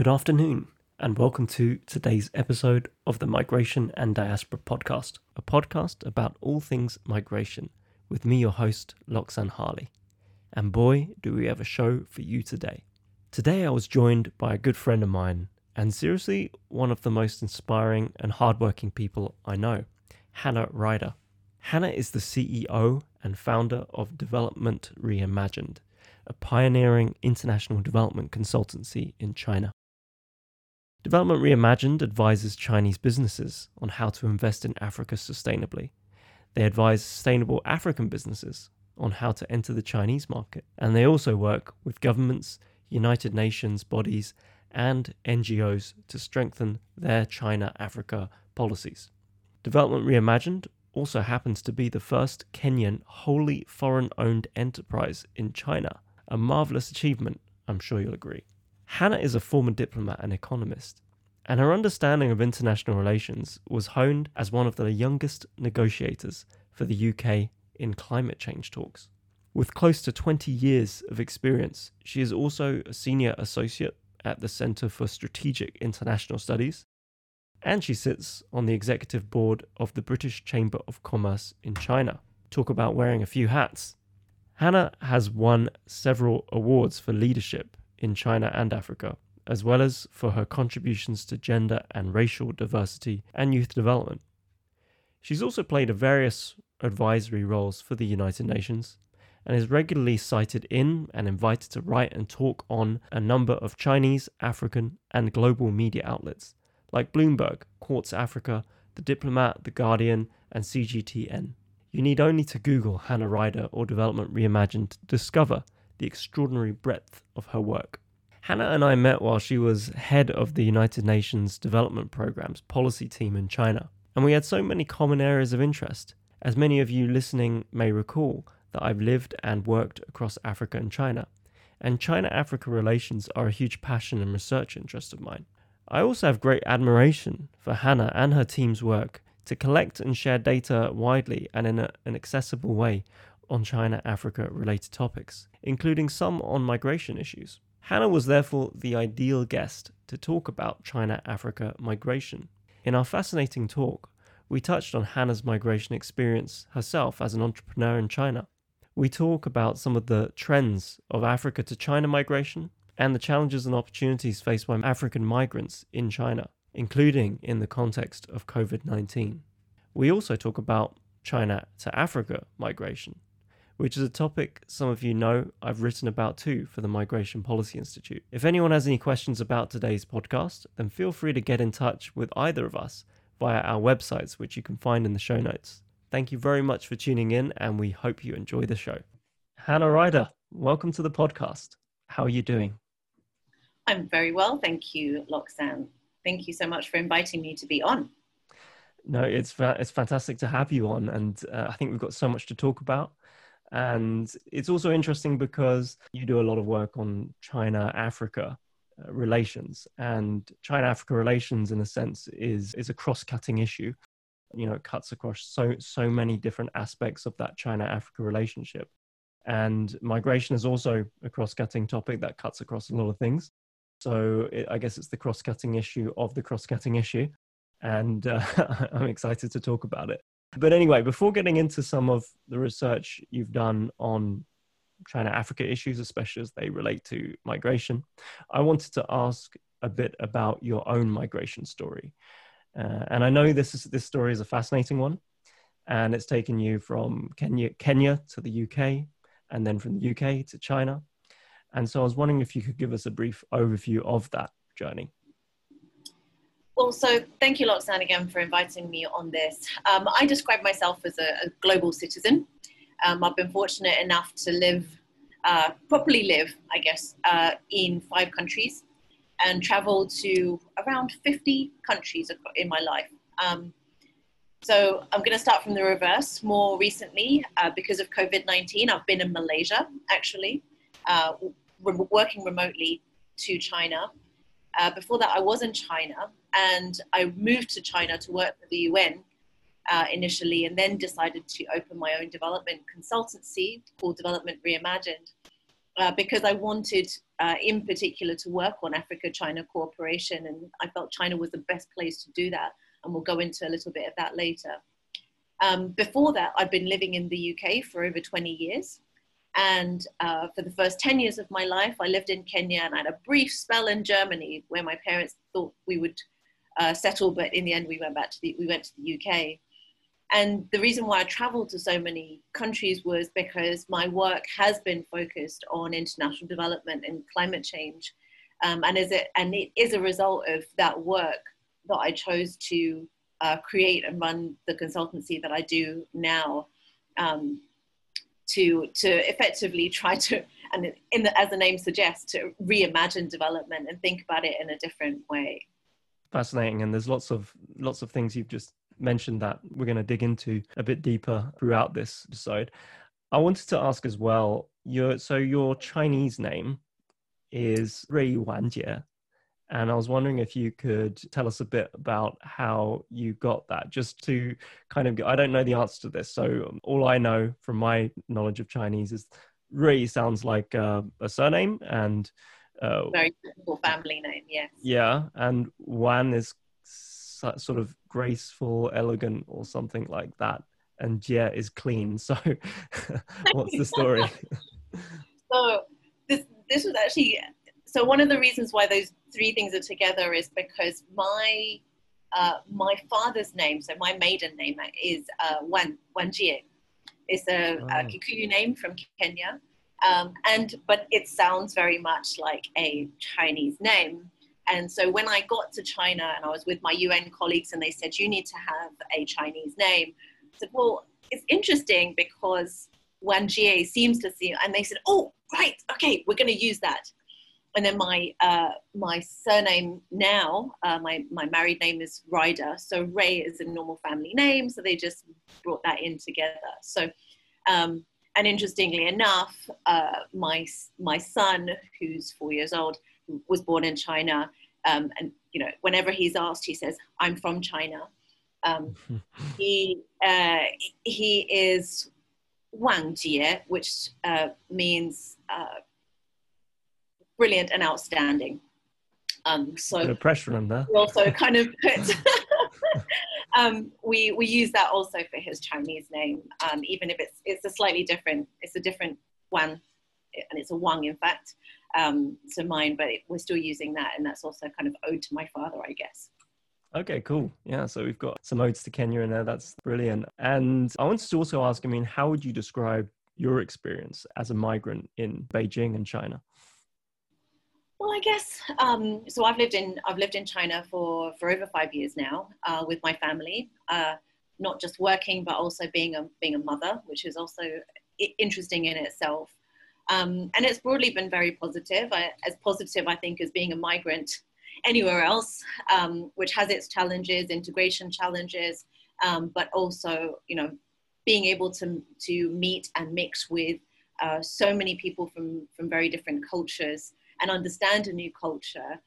Good afternoon, and welcome to today's episode of the Migration and Diaspora Podcast, a podcast about all things migration, with me, your host, Loxan Harley. And boy, do we have a show for you today. Today I was joined by a good friend of mine, and seriously, one of the most inspiring and hardworking people I know, Hannah Ryder. Hannah is the CEO and founder of Development Reimagined, a pioneering international development consultancy in China. Development Reimagined advises Chinese businesses on how to invest in Africa sustainably. They advise sustainable African businesses on how to enter the Chinese market, and they also work with governments, United Nations bodies, and NGOs to strengthen their China-Africa policies. Development Reimagined also happens to be the first Kenyan wholly foreign-owned enterprise in China, a marvelous achievement, I'm sure you'll agree. Hannah is a former diplomat and economist, and her understanding of international relations was honed as one of the youngest negotiators for the UK in climate change talks. With close to 20 years of experience, she is also a senior associate at the Centre for Strategic International Studies, and she sits on the executive board of the British Chamber of Commerce in China. Talk about wearing a few hats. Hannah has won several awards for leadership in China and Africa, as well as for her contributions to gender and racial diversity and youth development. She's also played various advisory roles for the United Nations and is regularly cited in and invited to write and talk on a number of Chinese, African, and global media outlets like Bloomberg, Quartz Africa, The Diplomat, The Guardian, and CGTN. You need only to Google Hannah Ryder or Development Reimagined to discover the extraordinary breadth of her work. Hannah and I met while she was head of the United Nations Development Programme's policy team in China, and we had so many common areas of interest. As many of you listening may recall, that I've lived and worked across Africa and China, and China-Africa relations are a huge passion and research interest of mine. I also have great admiration for Hannah and her team's work to collect and share data widely and in an accessible way on China-Africa related topics, including some on migration issues. Hannah was therefore the ideal guest to talk about China-Africa migration. In our fascinating talk, we touched on Hannah's migration experience herself as an entrepreneur in China. We talk about some of the trends of Africa to China migration and the challenges and opportunities faced by African migrants in China, including in the context of COVID-19. We also talk about China to Africa migration, which is a topic some of you know I've written about too for the Migration Policy Institute. If anyone has any questions about today's podcast, then feel free to get in touch with either of us via our websites, which you can find in the show notes. Thank you very much for tuning in, and we hope you enjoy the show. Hannah Ryder, welcome to the podcast. How are you doing? I'm very well, thank you, Loxan. Thank you so much for inviting me to be on. No, it's fantastic to have you on, and I think we've got so much to talk about. And it's also interesting because you do a lot of work on China-Africa relations, and China-Africa relations, in a sense, is a cross-cutting issue. You know, it cuts across so many different aspects of that China-Africa relationship. And migration is also a cross-cutting topic that cuts across a lot of things. So I guess it's the cross-cutting issue of the cross-cutting issue. And I'm excited to talk about it. But anyway, before getting into some of the research you've done on China-Africa issues, especially as they relate to migration, I wanted to ask a bit about your own migration story. And I know this story is a fascinating one, and it's taken you from Kenya to the UK, and then from the UK to China. And so I was wondering if you could give us a brief overview of that journey. Well, so thank you, Loxan, again for inviting me on this. I describe myself as a global citizen. I've been fortunate enough to properly live, I guess, in 5 countries and travel to around 50 countries in my life. So I'm going to start from the reverse. More recently, because of COVID-19, I've been in Malaysia, actually, working remotely to China. Before that, I was in China, and I moved to China to work for the UN initially, and then decided to open my own development consultancy called Development Reimagined. because I wanted, in particular, to work on Africa-China cooperation, and I felt China was the best place to do that, and we'll go into a little bit of that later. Before that, I'd been living in the UK for over 20 years, and for the first 10 years of my life, I lived in Kenya, and I had a brief spell in Germany where my parents thought we would settle, but in the end, we went to the UK. And the reason why I traveled to so many countries was because my work has been focused on international development and climate change. And it is a result of that work that I chose to create and run the consultancy that I do now, to effectively try to, and as the name suggests, to reimagine development and think about it in a different way. Fascinating. And there's lots of things you've just mentioned that we're going to dig into a bit deeper throughout this episode. I wanted to ask as well, your Chinese name is Rui Wanjie, and I was wondering if you could tell us a bit about how you got that, just to kind of, I don't know the answer to this, so all I know from my knowledge of Chinese is Rui sounds like a surname, and very typical family name, yes. Yeah, and Wan is sort of graceful, elegant, or something like that, and Jie is clean. So, what's the story? So this was actually, so one of the reasons why those three things are together is because my father's name, so my maiden name is Wanjie. It's a Kikuyu name from Kenya, but it sounds very much like a Chinese name. And so when I got to China and I was with my UN colleagues and they said, you need to have a Chinese name, I said, well, it's interesting because Wanjie seems to see, and they said, oh, right, okay, we're going to use that. And then my surname now, my married name is Ryder. So Ray is a normal family name. So they just brought that in together. So, and interestingly enough, my son, who's 4 years old, was born in China. And, you know, whenever he's asked, he says, I'm from China. He is Wang Jie, which means brilliant and outstanding. So bit of pressure on there. We also kind of put, we use that also for his Chinese name, even if it's a slightly different, it's a different Wang, and it's a Wang in fact, to mine, but we're still using that, and that's also kind of ode to my father, I guess. Okay, cool. Yeah, so we've got some odes to Kenya in there. That's brilliant. And I wanted to also ask, I mean, how would you describe your experience as a migrant in Beijing and China? Well, I guess so. I've lived in China for over 5 years now, with my family, not just working, but also being a mother, which is also interesting in itself. And it's broadly been very positive, as positive, I think, as being a migrant anywhere else, which has its challenges, integration challenges, but also, you know, being able to meet and mix with so many people from very different cultures and understand a new culture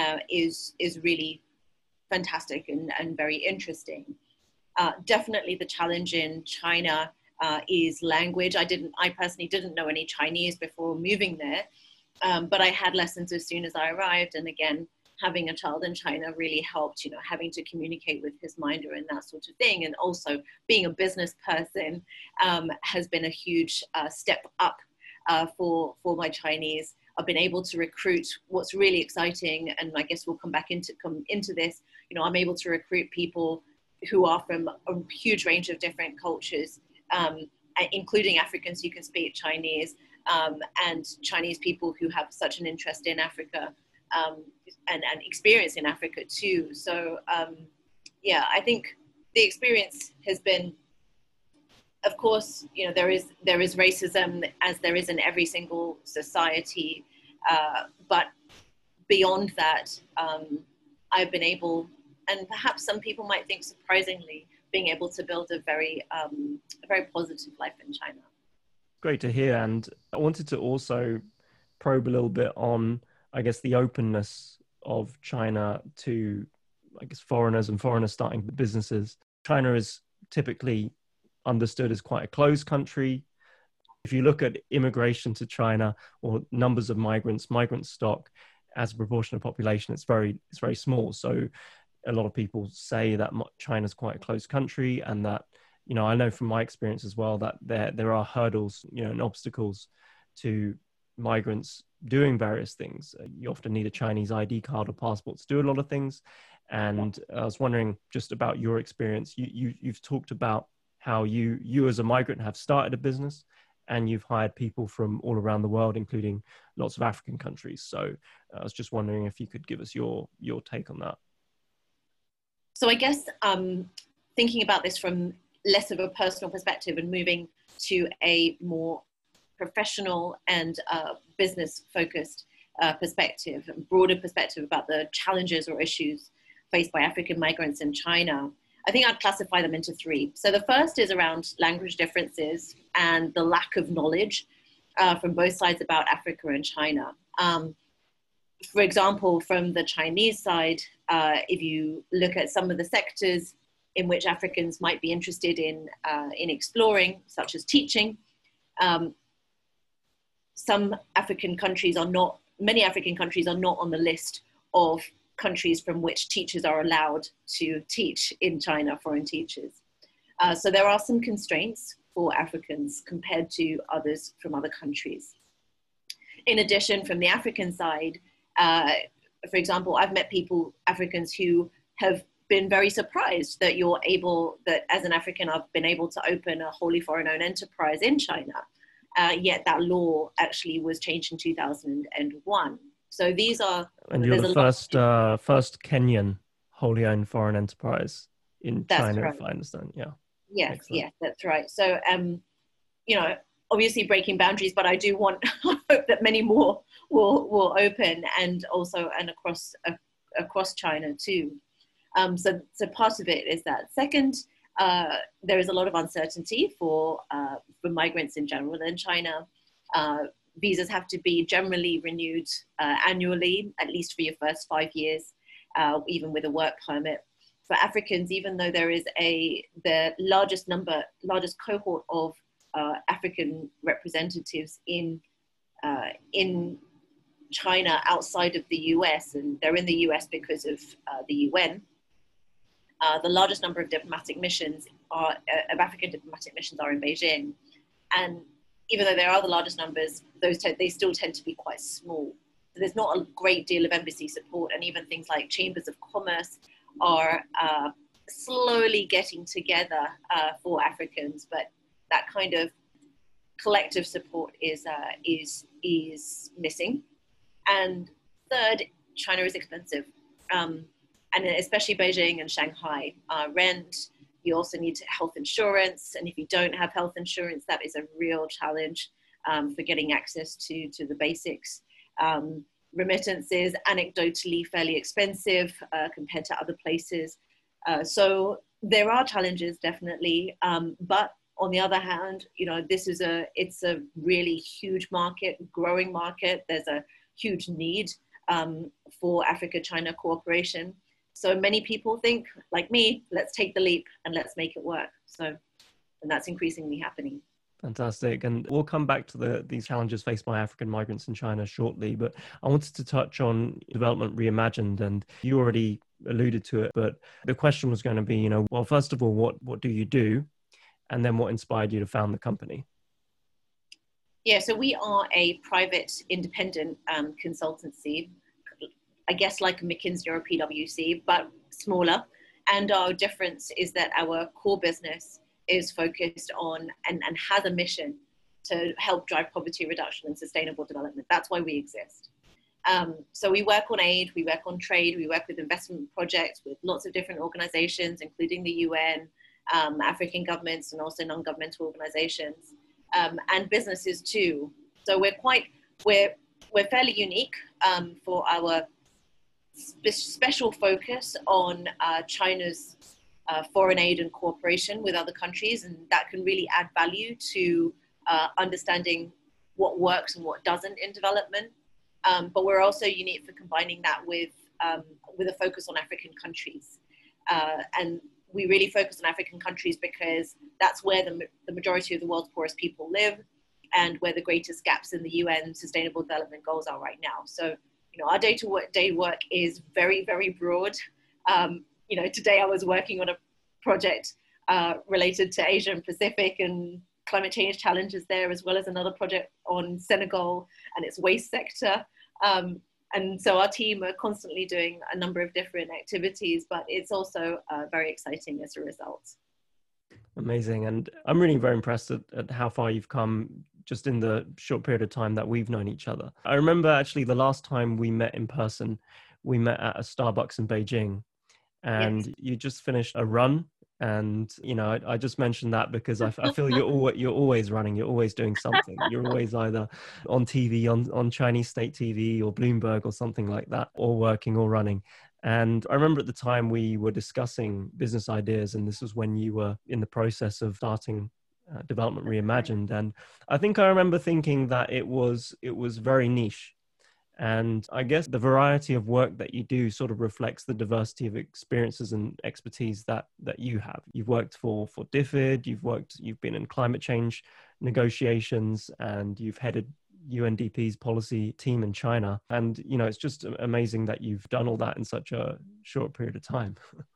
is really fantastic and very interesting. Definitely the challenge in China is language. I personally didn't know any Chinese before moving there, but I had lessons as soon as I arrived. And again, having a child in China really helped, you know, having to communicate with his minder and that sort of thing. And also being a business person has been a huge step up for my Chinese. I've been able to recruit. What's really exciting, and I guess we'll come into this, you know, I'm able to recruit people who are from a huge range of different cultures, including Africans who can speak Chinese, and Chinese people who have such an interest in Africa, and experience in Africa too. So yeah, I think the experience has been, of course, you know, there is racism, as there is in every single society, but beyond that, I've been able, and perhaps some people might think surprisingly, being able to build a very positive life in China. Great to hear. And I wanted to also probe a little bit on, I guess, the openness of China to, I guess, foreigners and foreigners starting businesses. China is typically understood as quite a closed country. If you look at immigration to China or numbers of migrant stock as a proportion of population, it's very small. So a lot of people say that China's quite a closed country, and that, you know, I know from my experience as well that there are hurdles, you know, and obstacles to migrants doing various things. You often need a Chinese ID card or passport to do a lot of things. And I was wondering just about your experience. You've talked about how you as a migrant have started a business, and you've hired people from all around the world, including lots of African countries. So I was just wondering if you could give us your take on that. So I guess thinking about this from less of a personal perspective and moving to a more professional and business-focused perspective, a broader perspective about the challenges or issues faced by African migrants in China, I think I'd classify them into three. So the first is around language differences and the lack of knowledge from both sides about Africa and China. For example, from the Chinese side, if you look at some of the sectors in which Africans might be interested in exploring, such as teaching, many African countries are not on the list of countries from which teachers are allowed to teach in China, foreign teachers. So there are some constraints for Africans compared to others from other countries. In addition, from the African side, for example, I've met Africans who have been very surprised that that as an African, I've been able to open a wholly foreign-owned enterprise in China. Yet that law actually was changed in 2001. So these are... And you're the first Kenyan wholly owned foreign enterprise in China, right, if I understand. Yeah. Yes, excellent. Yes, that's right. So, you know, obviously breaking boundaries, but I do hope that many more will open, and across China too. So part of it is that. Second, there is a lot of uncertainty for migrants in general in China. Visas have to be generally renewed annually, at least for your first 5 years, even with a work permit. For Africans, even though there is the largest cohort of African representatives in China outside of the US, and they're in the US because of the UN, the largest number of diplomatic missions of African diplomatic missions are in Beijing. And even though there are the largest numbers, they still tend to be quite small. So there's not a great deal of embassy support, and even things like chambers of commerce are slowly getting together for Africans, but that kind of collective support is missing. And third, China is expensive, and especially Beijing and Shanghai. Rent, you also need health insurance, and if you don't have health insurance, that is a real challenge for getting access to the basics. Remittances, anecdotally fairly expensive compared to other places. So there are challenges, definitely, but on the other hand, you know, it's a really huge market, growing market. There's a huge need for Africa-China cooperation. So many people think, like me, let's take the leap and let's make it work. And that's increasingly happening. Fantastic. And we'll come back to these challenges faced by African migrants in China shortly, but I wanted to touch on Development Reimagined, and you already alluded to it, but the question was going to be, you know, well, first of all, what do you do? And then what inspired you to found the company? Yeah, so we are a private independent consultancy, I guess like a McKinsey or a PwC, but smaller. And our difference is that our core business is focused on and has a mission to help drive poverty reduction and sustainable development. That's why we exist. So we work on aid, we work on trade, we work with investment projects with lots of different organizations, including the UN, African governments, and also non-governmental organizations, and businesses too. So we're fairly unique for our special focus on China's foreign aid and cooperation with other countries, and that can really add value to understanding what works and what doesn't in development. But we're also unique for combining that with a focus on African countries. And we really focus on African countries because that's where the majority of the world's poorest people live. and where the greatest gaps in the UN Sustainable Development Goals are right now. So, our day-to-day work is very, very broad. Today I was working on a project related to Asia and Pacific and climate change challenges there, as well as another project on Senegal and its waste sector. And so our team are constantly doing a number of different activities, but it's also very exciting as a result. Amazing. And I'm really very impressed at how far you've come just in the short period of time that we've known each other. I remember actually the last time we met in person, we met at a Starbucks in Beijing, and yes, you just finished a run. And, I just mentioned that because I feel you're always running, you're always doing something. You're always either on TV, on Chinese state TV or Bloomberg or something like that, or working or running. And I remember at the time we were discussing business ideas, and this was when you were in the process of starting Development Reimagined. And I think I remember thinking that it was very niche. And I guess the variety of work that you do sort of reflects the diversity of experiences and expertise that you have. You've worked for DFID, you've been in climate change negotiations, and you've headed UNDP's policy team in China. And, it's just amazing that you've done all that in such a short period of time.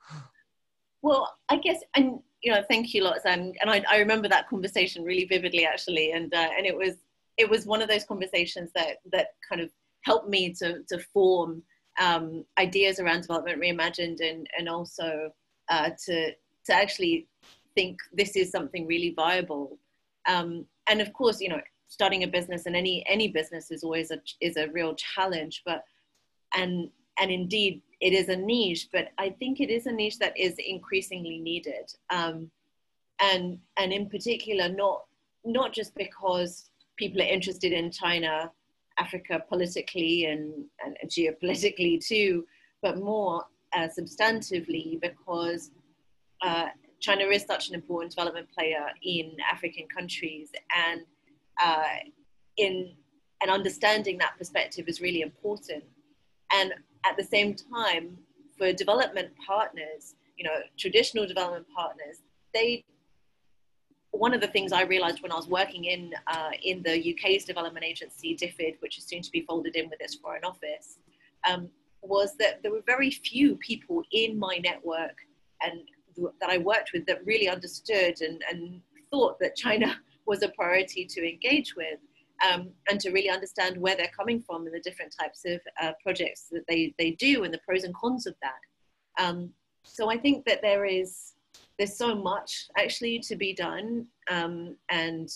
Well, I guess, and, thank you lots. And I remember that conversation really vividly, actually. And it was one of those conversations that kind of helped me to form ideas around Development Reimagined, and also to actually think this is something really viable. And of course, starting a business, and any business is always a real challenge, and indeed it is a niche, but I think it is a niche that is increasingly needed. And in particular, not just because people are interested in China, Africa politically and geopolitically too, but more substantively because China is such an important development player in African countries, and understanding that perspective is really important. And at the same time, for development partners, traditional development partners, one of the things I realized when I was working in the UK's development agency, DFID, which is soon to be folded in with its foreign office, was that there were very few people in my network and that I worked with that really understood and thought that China was a priority to engage with, and to really understand where they're coming from and the different types of projects that they do and the pros and cons of that. So I think that there's so much actually to be done, and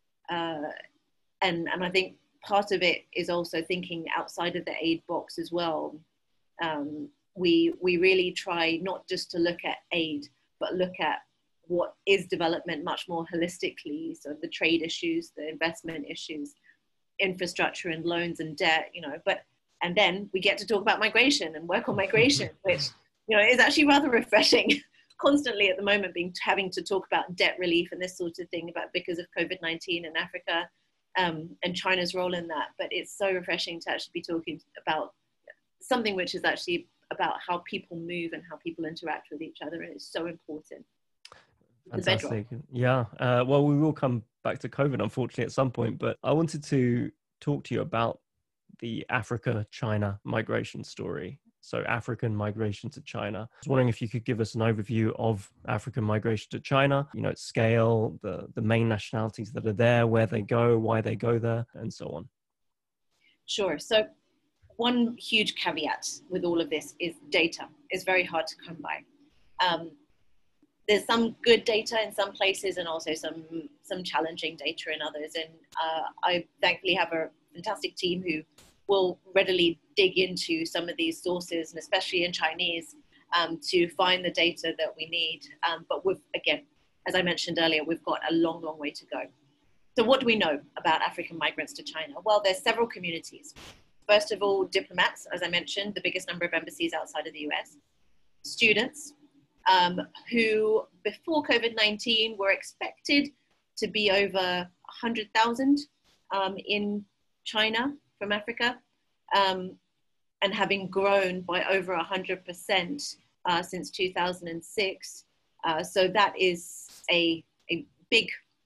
I think part of it is also thinking outside of the aid box as well. We really try not just to look at aid, but look at what is development much more holistically. So the trade issues, the investment issues, infrastructure and loans and debt, and then we get to talk about migration and work on migration, which, is actually rather refreshing. Constantly at the moment having to talk about debt relief and this sort of thing because of COVID-19 in Africa, and China's role in that. But it's so refreshing to actually be talking about something which is actually about how people move and how people interact with each other, and it's so important. Fantastic. Yeah. Well, we will come back to COVID, unfortunately, at some point, but I wanted to talk to you about the Africa-China migration story. So African migration to China. I was wondering if you could give us an overview of African migration to China, its scale, the main nationalities that are there, where they go, why they go there, and so on. Sure. So one huge caveat with all of this is data is very hard to come by. There's some good data in some places and also some challenging data in others. And I thankfully have a fantastic team who will readily dig into some of these sources, and especially in Chinese, to find the data that we need. But again, as I mentioned earlier, we've got a long, long way to go. So what do we know about African migrants to China? Well, there's several communities. First of all, diplomats, as I mentioned, the biggest number of embassies outside of the US. Students, who before COVID-19 were expected to be over 100,000 in China from Africa, and having grown by over 100% since 2006. So that is a big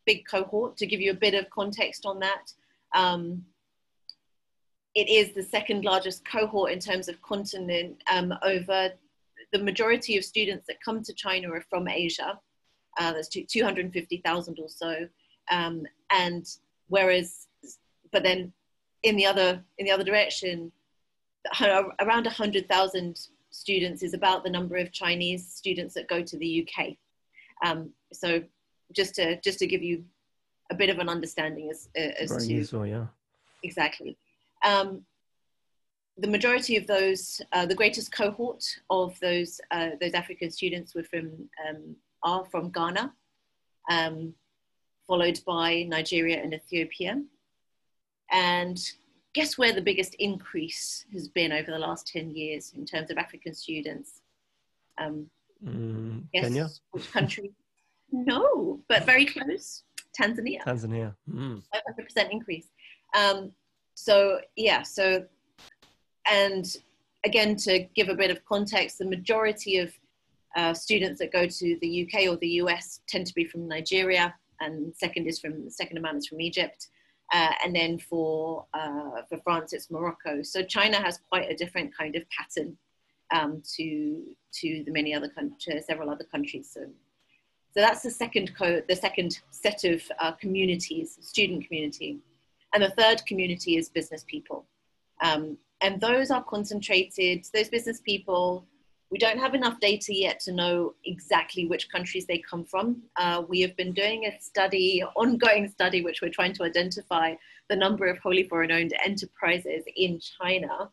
big cohort. To give you a bit of context on that, it is the second largest cohort in terms of continent. Over the majority of students that come to China are from Asia. There's 250,000 or so, and whereas, but then in the other direction, around 100,000 students is about the number of Chinese students that go to the UK. So just to give you a bit of an understanding as very to useful, yeah, exactly. The majority of those, the greatest cohort of those African students are from Ghana, followed by Nigeria and Ethiopia. And guess where the biggest increase has been over the last 10 years in terms of African students? Guess Kenya? which country? No, but very close. Tanzania. Tanzania. 500% increase. So, and again, to give a bit of context, the majority of students that go to the UK or the US tend to be from Nigeria, and second amount is from Egypt, and then for France it's Morocco. So China has quite a different kind of pattern to several other countries. So that's the second set of communities, student community, and the third community is business people. And those are concentrated, those business people, we don't have enough data yet to know exactly which countries they come from. We have been doing ongoing study, which we're trying to identify the number of wholly foreign-owned enterprises in China.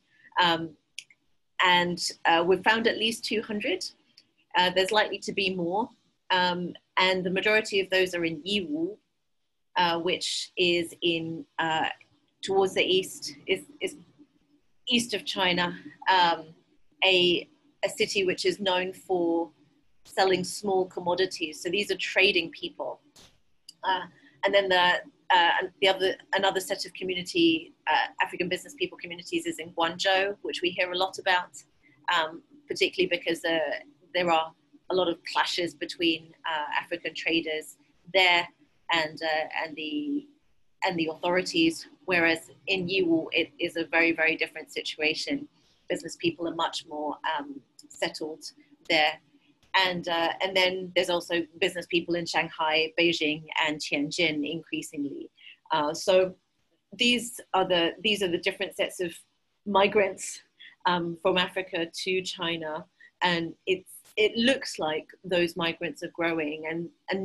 And we've found at least 200. There's likely to be more. And the majority of those are in Yiwu, which is in towards the east, is east of China, a city which is known for selling small commodities. So these are trading people. And then another set of community, African business people communities is in Guangzhou, which we hear a lot about, particularly because there are a lot of clashes between African traders there and the authorities, whereas in Yiwu it is a very, very different situation. Business people are much more settled there, and then there's also business people in Shanghai, Beijing, and Tianjin increasingly. So these are the different sets of migrants from Africa to China, and it looks like those migrants are growing, and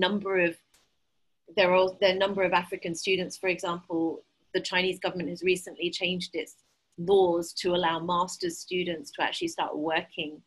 there are a number of African students. For example, the Chinese government has recently changed its laws to allow master's students to actually start working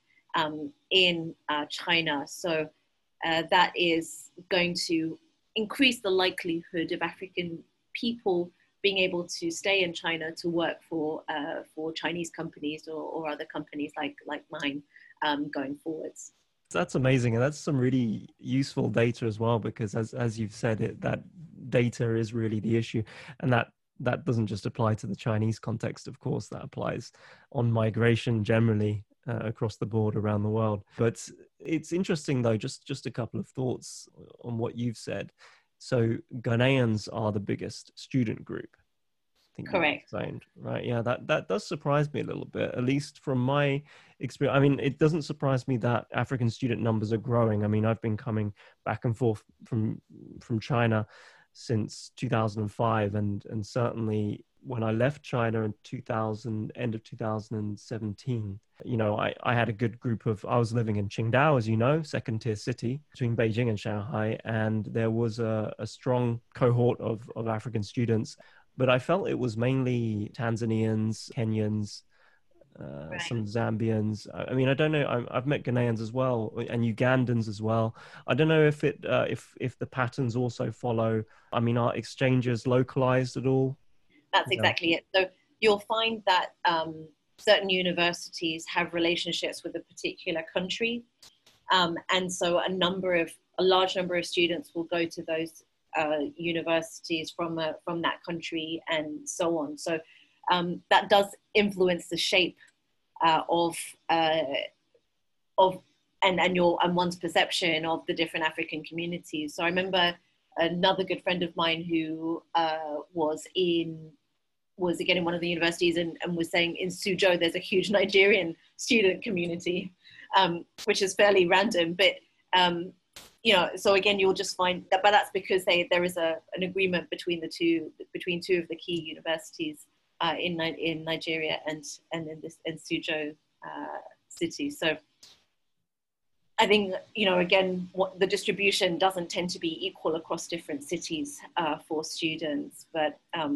in China. So that is going to increase the likelihood of African people being able to stay in China to work for Chinese companies or other companies like mine going forwards. That's amazing, and that's some really useful data as well, because as you've said, that data is really the issue, and that doesn't just apply to the Chinese context. Of course, that applies on migration generally across the board around the world. But it's interesting though, just a couple of thoughts on what you've said. So Ghanaians are the biggest student group. Correct. Right. Yeah, that does surprise me a little bit, at least from my experience. I mean, it doesn't surprise me that African student numbers are growing. I mean, I've been coming back and forth from China since 2005, and certainly when I left China in end of 2017, I had a good group I was living in Qingdao, as you know, second tier city between Beijing and Shanghai, and there was a strong cohort of African students. But I felt it was mainly Tanzanians, Kenyans, Right. some Zambians. I mean, I don't know. I've met Ghanaians as well, and Ugandans as well. I don't know if the patterns also follow. I mean, are exchanges localized at all? That's exactly it. So you'll find that certain universities have relationships with a particular country, and so a large number of students will go to those universities from that country and so on. So that does influence the shape of one's perception of the different African communities. So I remember another good friend of mine who was again in one of the universities and was saying in Suzhou there's a huge Nigerian student community, which is fairly random, but so again you'll just find that, but that's because there is an agreement between two of the key universities in Nigeria and in Suzhou city. So I think, again, what the distribution doesn't tend to be equal across different cities for students, but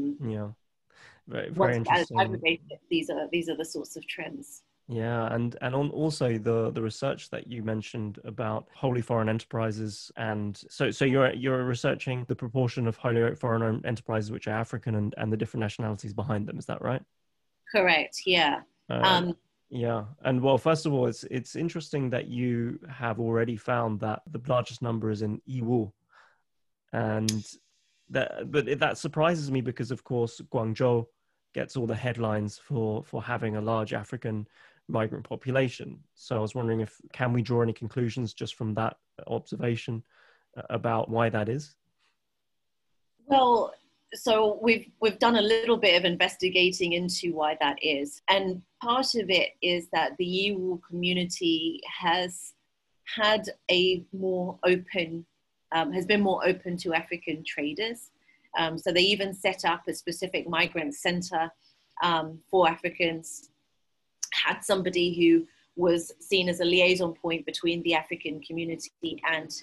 very interesting. Aggregated, these are the sorts of trends. Yeah, and on also the research that you mentioned about wholly foreign enterprises, and so you're researching the proportion of wholly foreign enterprises which are African and the different nationalities behind them. Is that right? Correct. Yeah. Yeah, and well, first of all, it's interesting that you have already found that the largest number is in Yiwu, and that surprises me because, of course, Guangzhou gets all the headlines for having a large African migrant population. So I was wondering can we draw any conclusions just from that observation about why that is? Well, so we've done a little bit of investigating into why that is, and part of it is that the Yiwu community has had a more open, has been more open to African traders. So they even set up a specific migrant center for Africans, had somebody who was seen as a liaison point between the African community and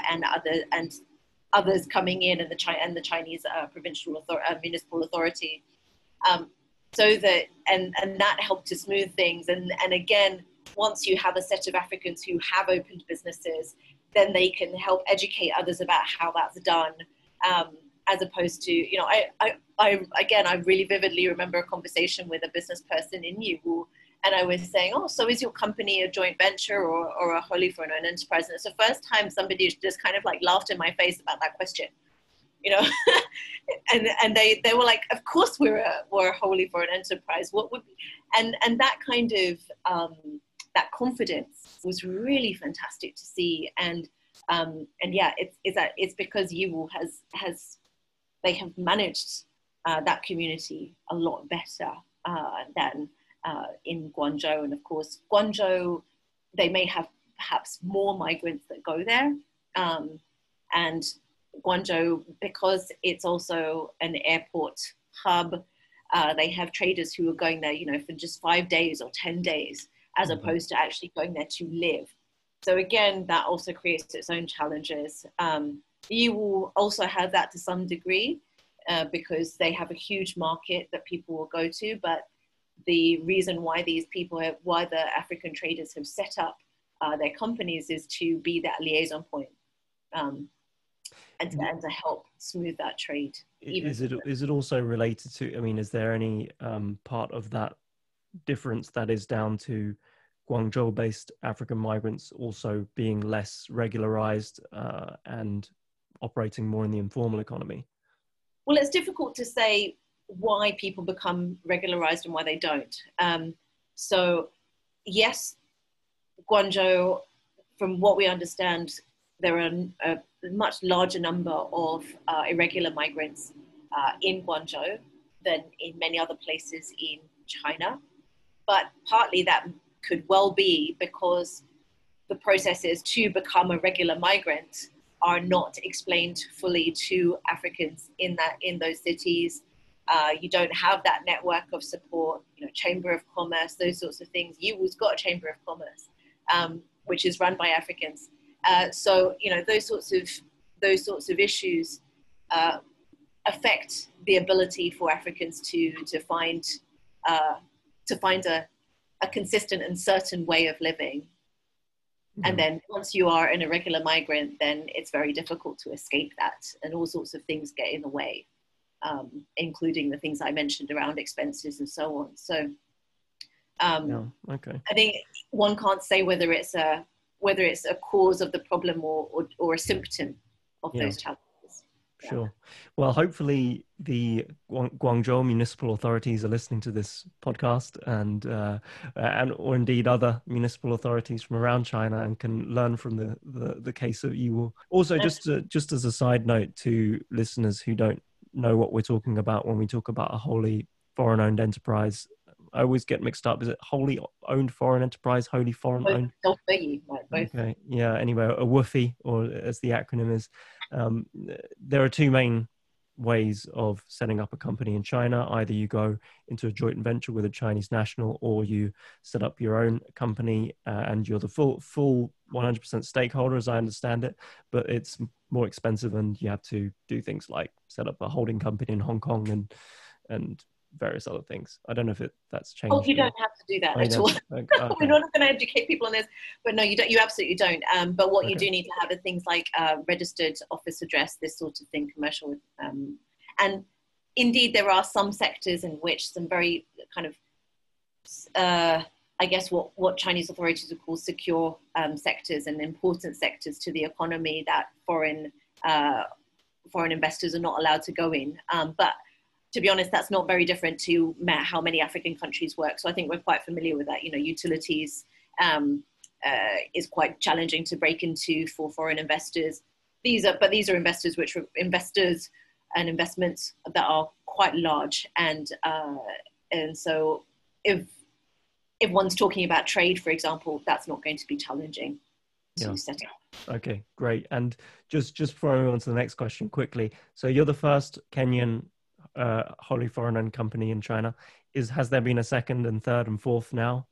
others coming in, and the Chinese municipal authority, so that and that helped to smooth things. And again, once you have a set of Africans who have opened businesses, then they can help educate others about how that's done. As opposed to, I really vividly remember a conversation with a business person in Yiwu, and I was saying, oh, so is your company a joint venture or a wholly foreign enterprise? And it's the first time somebody just kind of like laughed in my face about that question, and they were like, of course we're a wholly foreign enterprise. What would be? And that kind of that confidence was really fantastic to see. And yeah, it's because Yiwu they have managed that community a lot better than in Guangzhou. And of course, Guangzhou, they may have perhaps more migrants that go there. And Guangzhou, because it's also an airport hub, they have traders who are going there, for just 5 days or 10 days, as opposed to actually going there to live. So again, that also creates its own challenges. You will also have that to some degree because they have a huge market that people will go to. But the reason why why the African traders have set up their companies is to be that liaison point and to help smooth that trade. Is it also related to, is there any part of that difference that is down to Guangzhou-based African migrants also being less regularized and operating more in the informal economy? Well, it's difficult to say why people become regularized and why they don't. So yes, Guangzhou, from what we understand, there are a much larger number of irregular migrants in Guangzhou than in many other places in China. But partly that could well be because the processes to become a regular migrant are not explained fully to Africans in those cities. You don't have that network of support, Chamber of Commerce, those sorts of things. Yiwu's got a Chamber of Commerce, which is run by Africans. So those sorts of issues affect the ability for Africans to find a consistent and certain way of living. Mm-hmm. And then once you are an irregular migrant, then it's very difficult to escape that, and all sorts of things get in the way, including the things I mentioned around expenses and so on. So okay. I think one can't say whether it's a cause of the problem or a symptom of those challenges. Sure. Well, hopefully the Guangzhou municipal authorities are listening to this podcast, and or indeed other municipal authorities from around China, and can learn from the case of you. Also, just as a side note to listeners who don't know what we're talking about when we talk about a wholly foreign-owned enterprise, I always get mixed up. Is it wholly owned foreign enterprise, wholly foreign owned? Both. Okay. Yeah. Anyway, a WFOE, or as the acronym is, there are two main ways of setting up a company in China. Either you go into a joint venture with a Chinese national, or you set up your own company, and you're the full 100% stakeholder, as I understand it. But it's more expensive, and you have to do things like set up a holding company in Hong Kong and various other things. I don't know if that's changed. Oh, you don't have to do that at all. Okay. We're not going to educate people on this, but no, you don't. You absolutely don't. But what you do need to have are things like registered office address, this sort of thing, commercial. And indeed, there are some sectors in which some very kind of, I guess, what Chinese authorities would call secure sectors and important sectors to the economy that foreign investors are not allowed to go in. But to be honest, that's not very different to how many African countries work. So I think we're quite familiar with that. Utilities is quite challenging to break into for foreign investors. These are investors which are investors and investments that are quite large. And so if one's talking about trade, for example, that's not going to be challenging to set up. Okay, great. And just before I move on to the next question quickly. So you're the first Kenyan wholly foreign-owned company in China. Has there been a second and third and fourth now?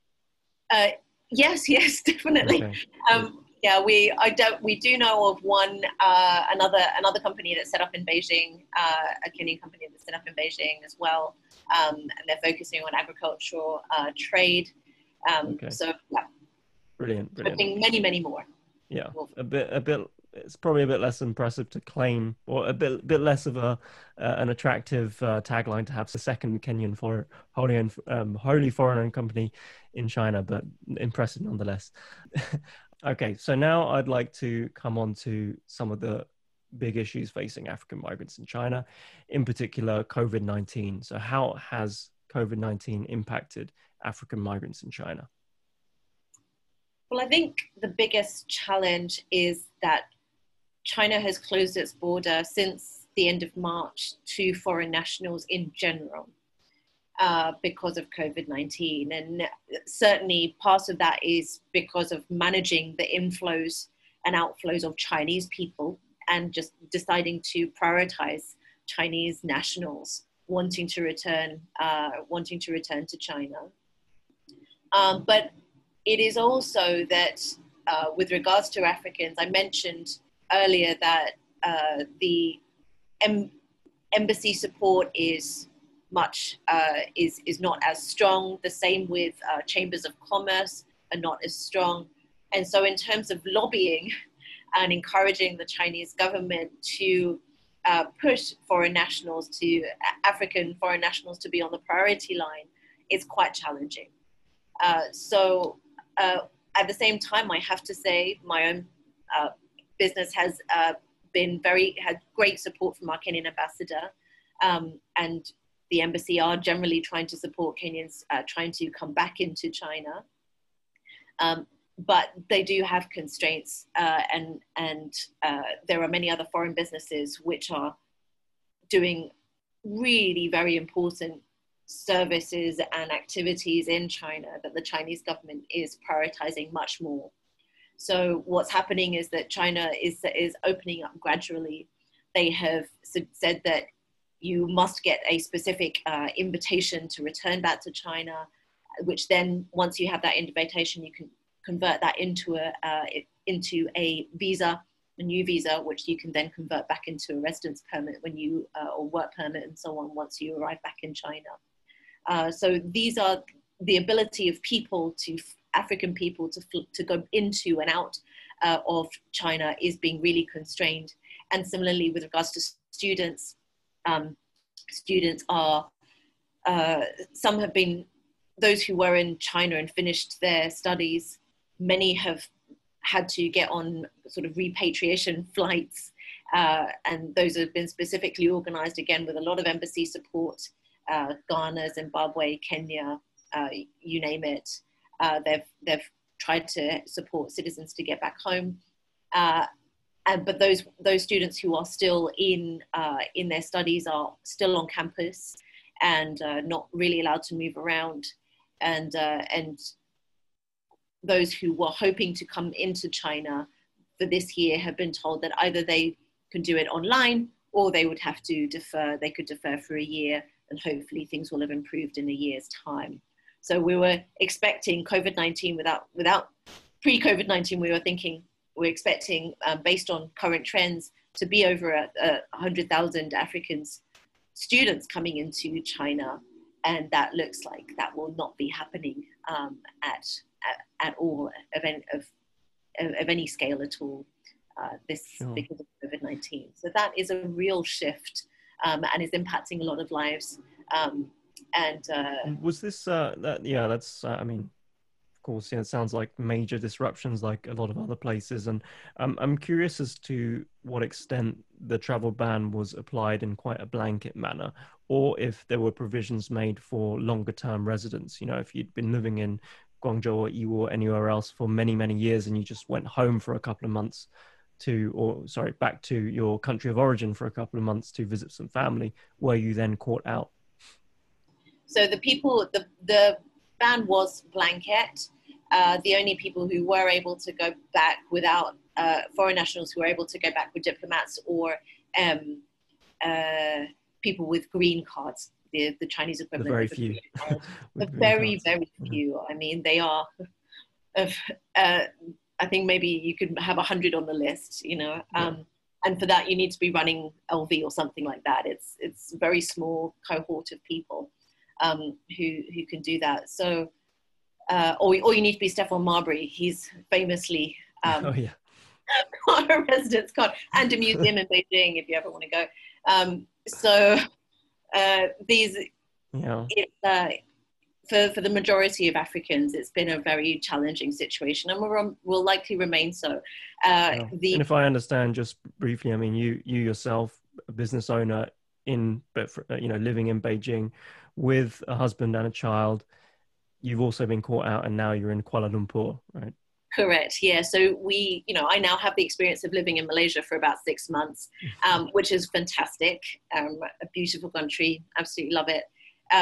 Yes, definitely. Okay. We do know of one another company that's set up in Beijing, a Kenyan company that's set up in Beijing as well, and they're focusing on agricultural trade. So yeah, brilliant. I think many more. Yeah, a bit. It's probably a bit less impressive to claim, or a bit less of an attractive tagline to have the second Kenyan wholly foreign-owned company in China, but impressive nonetheless. Okay, so now I'd like to come on to some of the big issues facing African migrants in China, in particular COVID-19. So how has COVID-19 impacted African migrants in China? Well, I think the biggest challenge is that China has closed its border since the end of March to foreign nationals in general because of COVID-19. And certainly part of that is because of managing the inflows and outflows of Chinese people and just deciding to prioritize Chinese nationals wanting to return to China. But it is also that with regards to Africans, I mentioned earlier that the embassy support is not as strong. The same with chambers of commerce are not as strong. And so in terms of lobbying and encouraging the Chinese government to push African foreign nationals to be on the priority line is quite challenging. So at the same time, I have to say my own business has had great support from our Kenyan ambassador, and the embassy are generally trying to support Kenyans trying to come back into China. But they do have constraints, and there are many other foreign businesses which are doing really very important services and activities in China that the Chinese government is prioritizing much more. So what's happening is that China is opening up gradually. They have said that you must get a specific invitation to return back to China, which then once you have that invitation, you can convert that into a visa, a new visa, which you can then convert back into a residence permit or work permit and so on once you arrive back in China. So these are the ability of African people to go into and out of China is being really constrained. And similarly with regards to students, students are, some have been, those who were in China and finished their studies, many have had to get on sort of repatriation flights And those have been specifically organized again with a lot of embassy support. Ghana, Zimbabwe, Kenya, you name it. They've tried to support citizens to get back home. But those students who are still in their studies are still on campus and not really allowed to move around. And those who were hoping to come into China for this year have been told that either they can do it online or they would have to defer. They could defer for a year, and hopefully things will have improved in a year's time. So we were expecting COVID-19 without pre-COVID-19, we're expecting, based on current trends, to be over 100,000 Africans students coming into China. And that looks like that will not be happening at all of any scale at all because of COVID-19. So that is a real shift and is impacting a lot of lives. Was this that's I mean, of course, it sounds like major disruptions like a lot of other places. And I'm curious as to what extent the travel ban was applied in quite a blanket manner, or if there were provisions made for longer term residents. If you'd been living in Guangzhou or Yiwu or anywhere else for many, many years and you just went home for a couple of months back to your country of origin for a couple of months to visit some family, were you then caught out? So the ban was blanket. The only people who were able to go back without foreign nationals who were able to go back with diplomats or people with green cards, the Chinese equivalent. The very few. Very few. I mean, they are. I think maybe you could have 100 on the list. Yeah. And for that, you need to be running LV or something like that. It's a very small cohort of people who can do that. So, or you need to be Stefan Marbury. He's famously got a residence card and a museum in Beijing if you ever want to go. For the majority of Africans, it's been a very challenging situation, and will likely remain so. And if I understand just briefly, I mean, you yourself, a business owner living in Beijing with a husband and a child, you've also been caught out, and now you're in Kuala Lumpur, right? Correct. Yeah. So I now have the experience of living in Malaysia for about 6 months, which is fantastic. A beautiful country. Absolutely love it.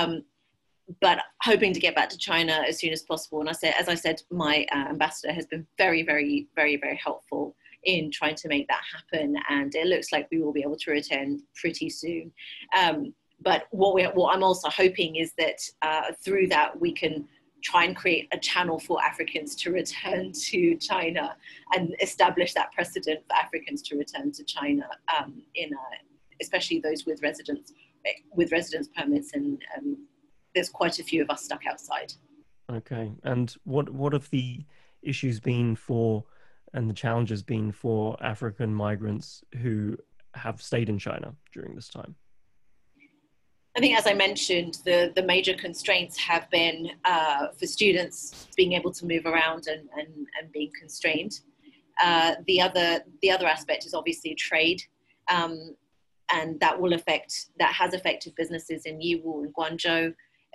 But hoping to get back to China as soon as possible. And as I said, my ambassador has been very, very, very, very helpful in trying to make that happen. And it looks like we will be able to return pretty soon. But what I'm also hoping is that through that, we can try and create a channel for Africans to return to China and establish that precedent for Africans to return to China, especially those with residence permits, and there's quite a few of us stuck outside. Okay, and what have the issues been and the challenges been for African migrants who have stayed in China during this time? I think, as I mentioned, the major constraints have been for students being able to move around and being constrained. The other aspect is obviously trade, and that has affected businesses in Yiwu and Guangzhou,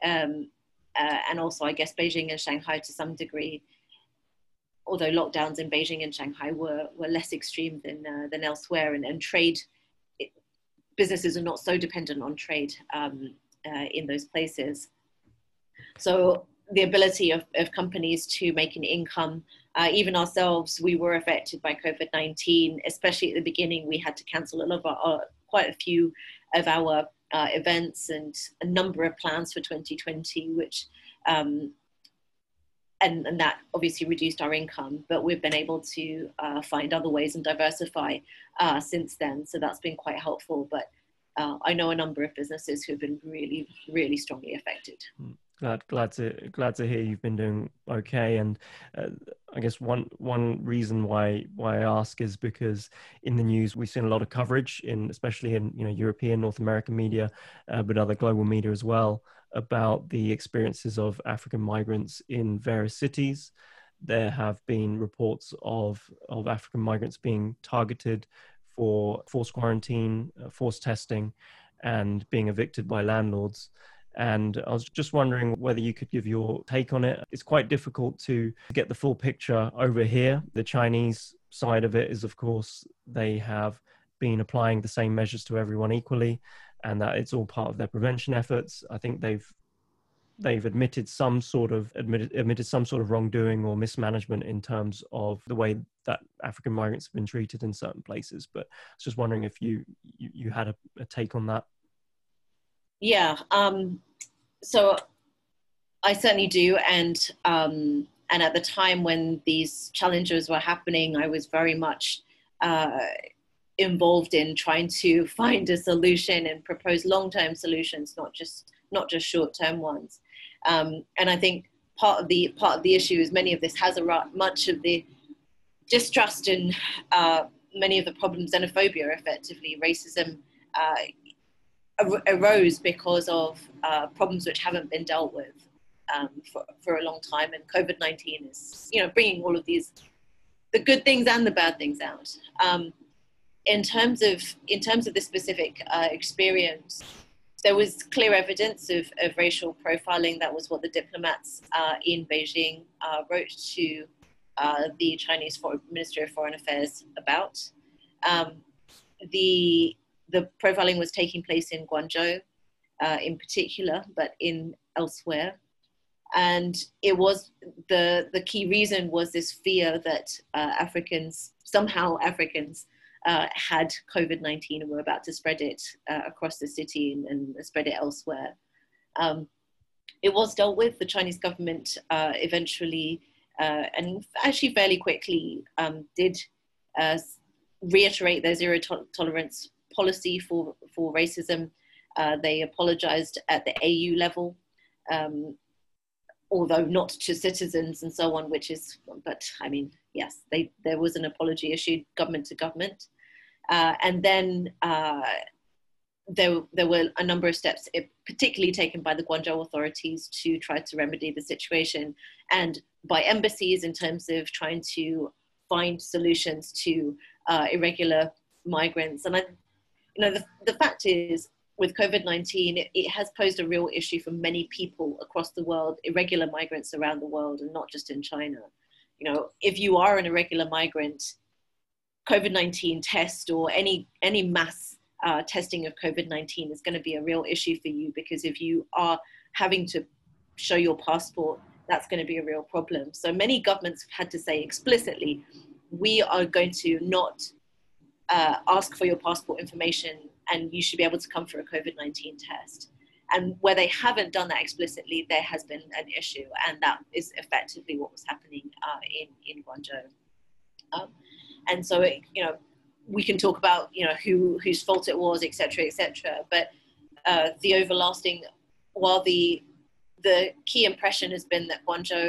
and also, I guess, Beijing and Shanghai to some degree. Although lockdowns in Beijing and Shanghai were less extreme than elsewhere, and trade. Businesses are not so dependent on trade in those places. So the ability of companies to make an income, even ourselves, we were affected by COVID-19, especially at the beginning. We had to cancel quite a few of our events and a number of plans for 2020, which and that obviously reduced our income, but we've been able to find other ways and diversify since then. So that's been quite helpful. But I know a number of businesses who have been really, really strongly affected. Glad to hear you've been doing okay. And I guess one reason why I ask is because in the news we've seen a lot of coverage, especially in European, North American media, but other global media as well, about the experiences of African migrants in various cities. There have been reports of African migrants being targeted for forced quarantine, forced testing, and being evicted by landlords. And I was just wondering whether you could give your take on it. It's quite difficult to get the full picture over here. The Chinese side of it is, of course, they have been applying the same measures to everyone equally, and that it's all part of their prevention efforts. I think they've admitted some sort of wrongdoing or mismanagement in terms of the way that African migrants have been treated in certain places. But I was just wondering if you had a take on that. Yeah. So I certainly do, and at the time when these challenges were happening, I was very much involved in trying to find a solution and propose long-term solutions, not just short-term ones. And I think part of the issue is many of this has much of the distrust and many of the problems, xenophobia, effectively racism, arose because of problems which haven't been dealt with for a long time. And COVID-19 is, bringing all of these, the good things and the bad things out. In terms of this specific experience, there was clear evidence of racial profiling. That was what the diplomats in Beijing wrote to the Chinese Ministry of Foreign Affairs about. The profiling was taking place in Guangzhou in particular, but in elsewhere. And it was the key reason was this fear that Africans had COVID-19 and were about to spread it across the city and spread it elsewhere. It was dealt with. The Chinese government eventually, and actually fairly quickly, did reiterate their zero tolerance policy for racism. They apologized at the AU level, although not to citizens and so on, but I mean, yes, there was an apology issued government to government. And then there were a number of steps, particularly taken by the Guangzhou authorities to try to remedy the situation, and by embassies in terms of trying to find solutions to irregular migrants. And the fact is, with COVID-19, it has posed a real issue for many people across the world, irregular migrants around the world, and not just in China. If you are an irregular migrant, COVID-19 test or any mass testing of COVID-19 is going to be a real issue for you, because if you are having to show your passport, that's going to be a real problem. So many governments have had to say explicitly, we are going to not ask for your passport information, and you should be able to come for a COVID-19 test. And where they haven't done that explicitly, there has been an issue, and that is effectively what was happening in Guangzhou. And so, we can talk about, whose fault it was, et cetera, but the overlasting, while the key impression has been that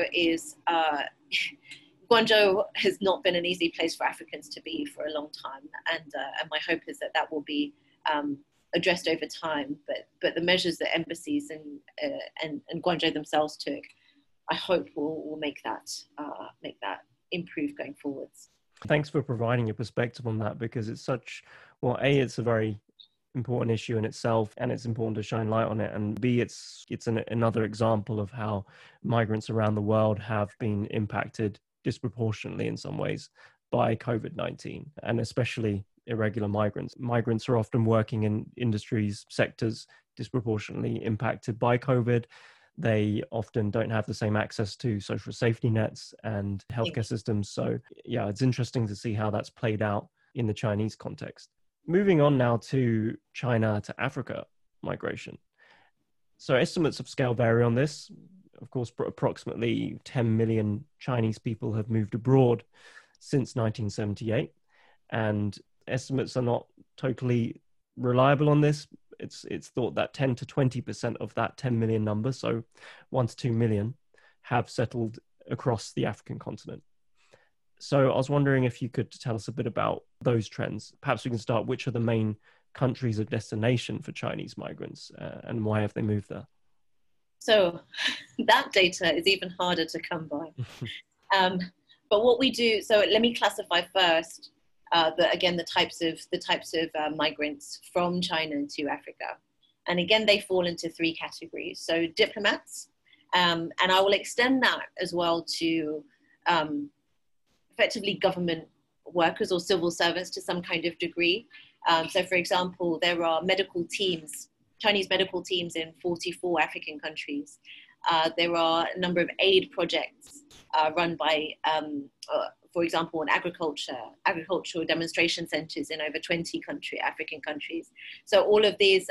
Guangzhou has not been an easy place for Africans to be for a long time, and my hope is that will be addressed over time. But the measures that embassies and Guangzhou themselves took, I hope will make that improve going forwards. Thanks for providing your perspective on that, because it's it's a very important issue in itself, and it's important to shine light on it. And B, it's another example of how migrants around the world have been impacted disproportionately in some ways by COVID-19, and especially irregular migrants. Migrants are often working in industries, sectors disproportionately impacted by COVID. They often don't have the same access to social safety nets and healthcare systems. So yeah, it's interesting to see how that's played out in the Chinese context. Moving on now to China to Africa migration. So estimates of scale vary on this. Of course, approximately 10 million Chinese people have moved abroad since 1978. And estimates are not totally reliable on this. It's thought that 10 to 20% of that 10 million number, so 1 to 2 million, have settled across the African continent. So I was wondering if you could tell us a bit about those trends. Perhaps we can start, which are the main countries of destination for Chinese migrants, and why have they moved there? So that data is even harder to come by. But what we do, so let me classify first the types of migrants from China to Africa. And again, they fall into three categories. So diplomats, and I will extend that as well to effectively government workers or civil servants to some kind of degree. So for example, there are medical teams, Chinese medical teams in 44 African countries. There are a number of aid projects run by, for example, in agricultural demonstration centers in over 20 African countries. So all of these,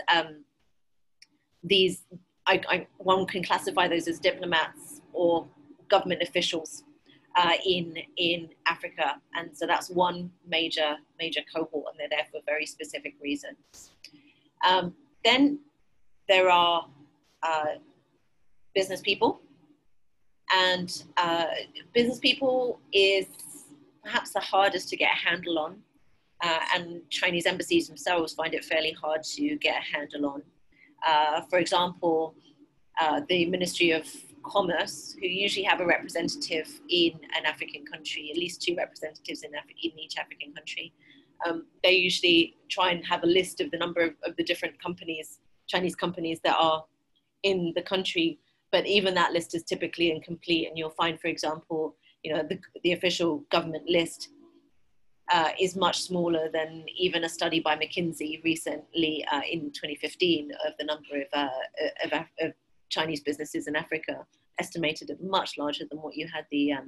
one can classify those as diplomats or government officials in Africa. And so that's one major cohort, and they're there for very specific reasons. Then there are business people. And business people is perhaps the hardest to get a handle on. And Chinese embassies themselves find it fairly hard to get a handle on. For example, the Ministry of Commerce, who usually have a representative in an African country, at least two representatives in each African country. They usually try and have a list of the number of the different companies, Chinese companies that are in the country, but even that list is typically incomplete. And you'll find, for example, the official government list is much smaller than even a study by McKinsey recently in 2015 of the number of Chinese businesses in Africa, estimated at much larger than what you had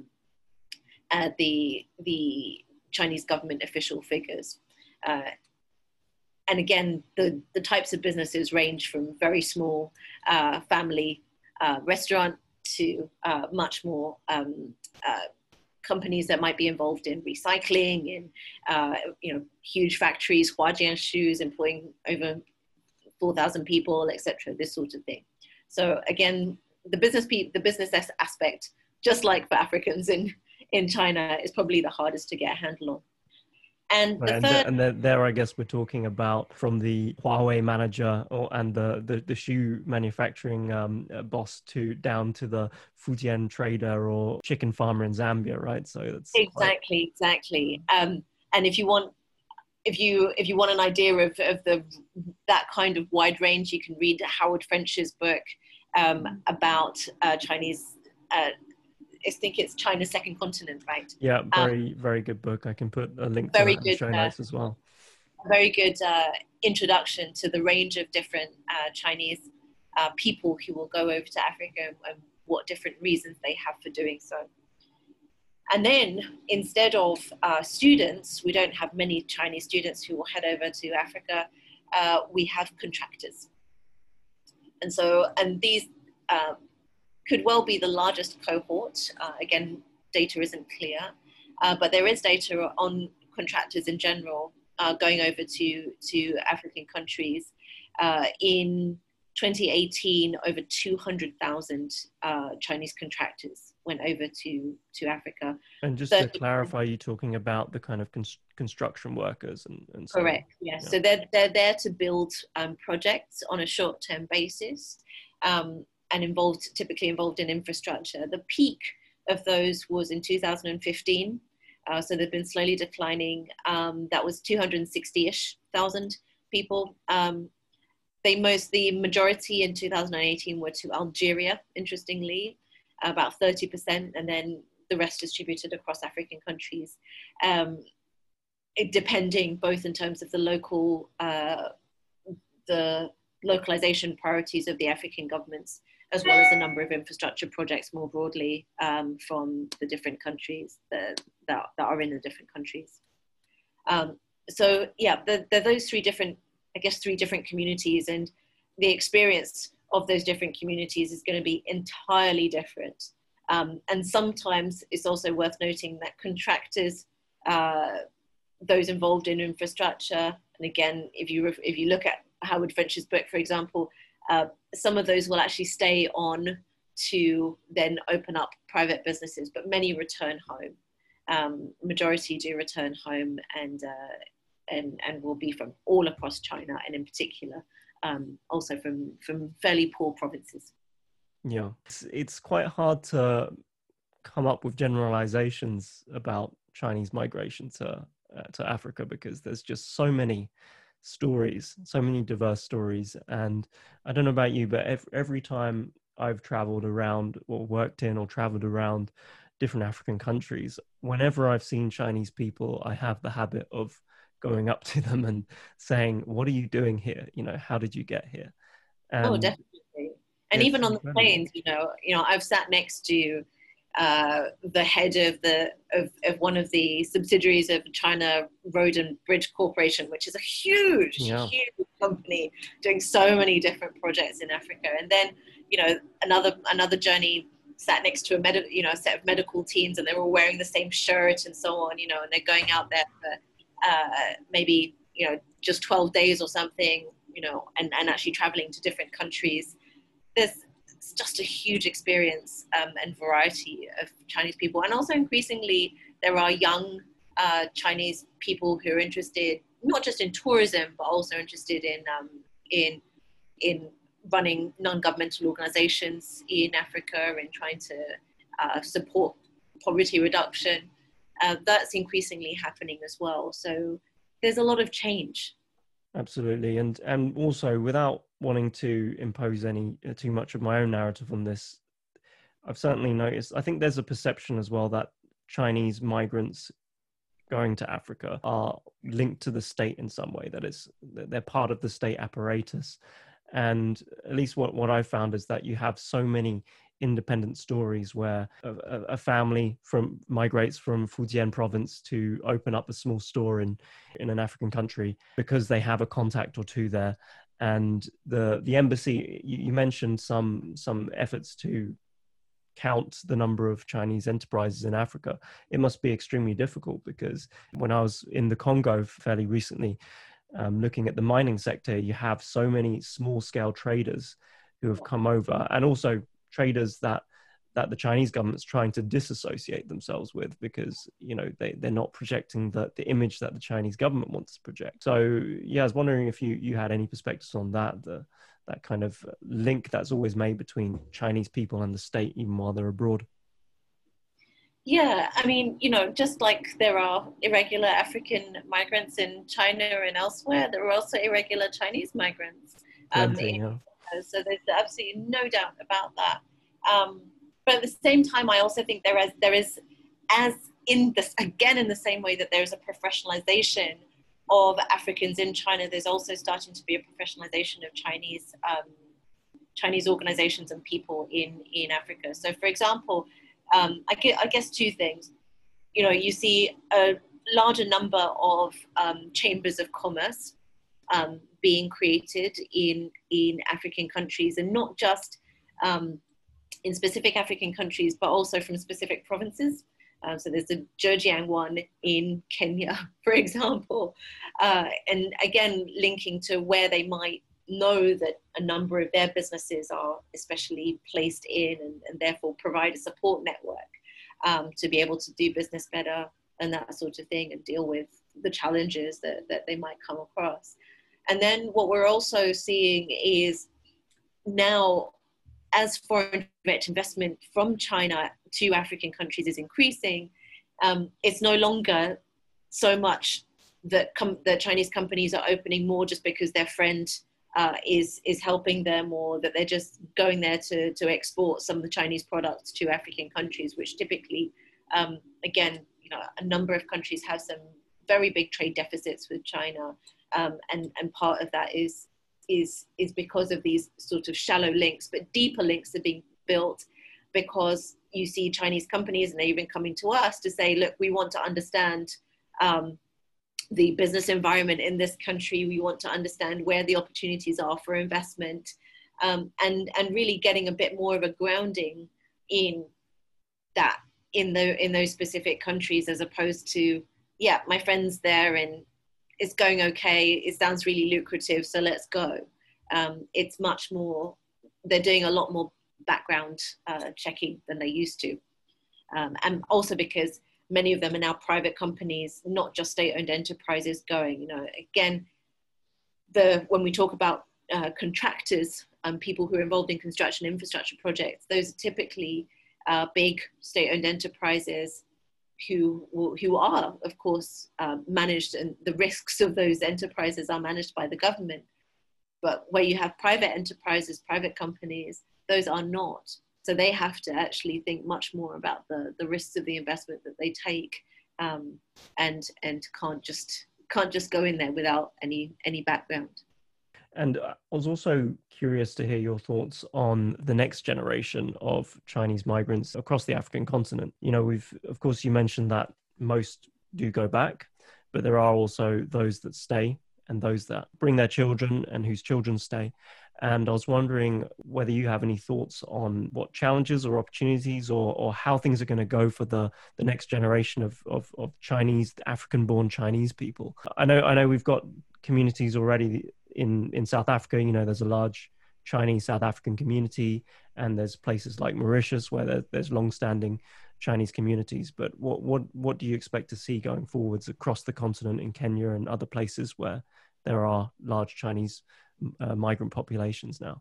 the Chinese government official figures. And again, the types of businesses range from very small family restaurant to much more companies that might be involved in recycling, in huge factories, Huajian shoes, employing over 4,000 people, etc. This sort of thing. So again, the business aspect, just like for Africans in China, is probably the hardest to get a handle on. And right, the third, and there, I guess we're talking about from the Huawei manager and the shoe manufacturing boss down to the Fujian trader or chicken farmer in Zambia, right? So that's exactly. And if you want an idea of that kind of wide range, you can read Howard French's book about Chinese. I think it's China's Second Continent, right? Yeah, very good book. I can put a link to very that good, in the show notes as well. Very good introduction to the range of different Chinese people who will go over to Africa and what different reasons they have for doing so. And then instead of students, we don't have many Chinese students who will head over to Africa. We have contractors. And these could well be the largest cohort. Again, data isn't clear, but there is data on contractors in general going over to African countries. In 2018, over 200,000 Chinese contractors went over to Africa. And just to clarify, you're talking about the kind of construction workers and so correct, yes. Yeah. So they're there to build projects on a short-term basis. And typically involved in infrastructure. The peak of those was in 2015. So they've been slowly declining. That was 260-ish thousand people. The majority in 2018 were to Algeria, interestingly, about 30%, and then the rest distributed across African countries, depending both in terms of the localization priorities of the African governments, as well as the number of infrastructure projects more broadly from the different countries that are in the different countries. So yeah, there are those three different communities, and the experience of those different communities is going to be entirely different. And sometimes it's also worth noting that contractors, those involved in infrastructure, and again, if you look at Howard French's book, for example, some of those will actually stay on to then open up private businesses, but many return home. Majority do return home and will be from all across China, and in particular, also from fairly poor provinces. Yeah, it's quite hard to come up with generalizations about Chinese migration to to Africa, because there's just so many stories, so many diverse stories. And I don't know about you, but every time I've traveled around or worked in or traveled around different African countries, whenever I've seen Chinese people, I have the habit of going up to them and saying, "What are you doing here? You know, how did you get here?" Oh, And definitely. And it's even on the incredible. planes, I've sat next to the head of one of the subsidiaries of China Road and Bridge Corporation, which is a Yeah, huge company doing so many different projects in Africa. And then, another journey, sat next to a set of medical teams, and they're all wearing the same shirt and so on, and they're going out there for maybe just 12 days or something, and actually traveling to different countries. It's just a huge experience and variety of Chinese people. And also increasingly, there are young Chinese people who are interested not just in tourism, but also interested in running non-governmental organizations in Africa and trying to support poverty reduction. That's increasingly happening as well. So there's a lot of change. absolutely. And also, without wanting to impose any too much of my own narrative on this, I've certainly noticed, I think there's a perception as well that Chinese migrants going to Africa are linked to the state in some way, that they're part of the state apparatus. And at least what I found is that you have so many independent stories where a family migrates from Fujian province to open up a small store in an African country because they have a contact or two there. And the embassy, you mentioned some efforts to count the number of Chinese enterprises in Africa. It must be extremely difficult, because when I was in the Congo fairly recently, looking at the mining sector, you have so many small scale traders who have come over, and also traders that the Chinese government's trying to disassociate themselves with, because they're not projecting the image that the Chinese government wants to project. So yeah, I was wondering if you had any perspectives on that kind of link that's always made between Chinese people and the state, even while they're abroad. Yeah, I mean, just like there are irregular African migrants in China and elsewhere, there are also irregular Chinese migrants. Plenty, yeah. So there's absolutely no doubt about that. Um, but at the same time, I also think there is, as in this again, in the same way that there is a professionalization of Africans in China, there's also starting to be a professionalization of Chinese organizations and people in Africa. So, for example, I guess two things. You see a larger number of chambers of commerce being created in African countries, and not just in specific African countries, but also from specific provinces. So there's the Zhejiang one in Kenya, for example, and again linking to where they might know that a number of their businesses are especially placed in, and therefore provide a support network to be able to do business better and that sort of thing, and deal with the challenges that they might come across. And then what we're also seeing is now, as foreign direct investment from China to African countries is increasing, it's no longer so much that the Chinese companies are opening more just because their friend is helping them, or that they're just going there to export some of the Chinese products to African countries, which typically, again, a number of countries have some very big trade deficits with China, and part of that is because of these sort of shallow links, but deeper links are being built because you see Chinese companies, and they're even coming to us to say, look, we want to understand the business environment in this country. We want to understand where the opportunities are for investment, and really getting a bit more of a grounding in that, in those specific countries, as opposed to, yeah, my friend's there and it's going okay, it sounds really lucrative, so let's go. It's much more, they're doing a lot more background checking than they used to. And also because many of them are now private companies, not just state-owned enterprises going, again, when we talk about contractors, people who are involved in construction infrastructure projects, those are typically big state-owned enterprises who are, of course, managed, and the risks of those enterprises are managed by the government. But where you have private enterprises, private companies, those are not. So they have to actually think much more about the risks of the investment that they take, and can't just go in there without any background. And I was also curious to hear your thoughts on the next generation of Chinese migrants across the African continent. You know, of course, you mentioned that most do go back, but there are also those that stay and those that bring their children and whose children stay. And I was wondering whether you have any thoughts on what challenges or opportunities or how things are going to go for the next generation of Chinese, African-born Chinese people. I know we've got communities already in South Africa. You know, there's a large Chinese South African community, and there's places like Mauritius where there's long-standing Chinese communities. But what do you expect to see going forwards across the continent in Kenya and other places where there are large Chinese migrant populations now?